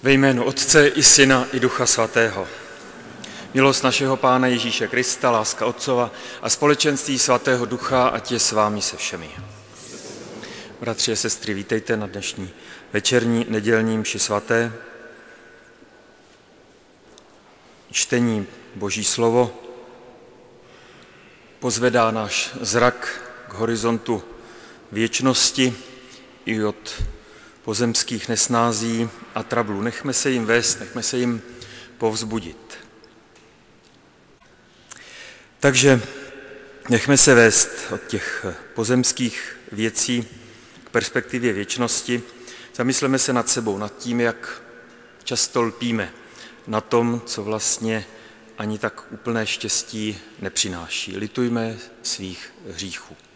Ve jménu Otce i Syna i Ducha Svatého. Milost našeho Pána Ježíše Krista, láska Otcova a společenství Svatého Ducha, ať je s vámi se všemi. Bratři a sestry, vítejte na dnešní večerní nedělní mši svaté. Čtení Boží slovo pozvedá náš zrak k horizontu věčnosti i od pozemských nesnází a trablů. Nechme se jim vést, nechme se jim povzbudit. Takže nechme se vést od těch pozemských věcí k perspektivě věčnosti. Zamysleme se nad sebou, nad tím, jak často lpíme na tom, co vlastně ani tak úplné štěstí nepřináší. Litujme svých hříchů.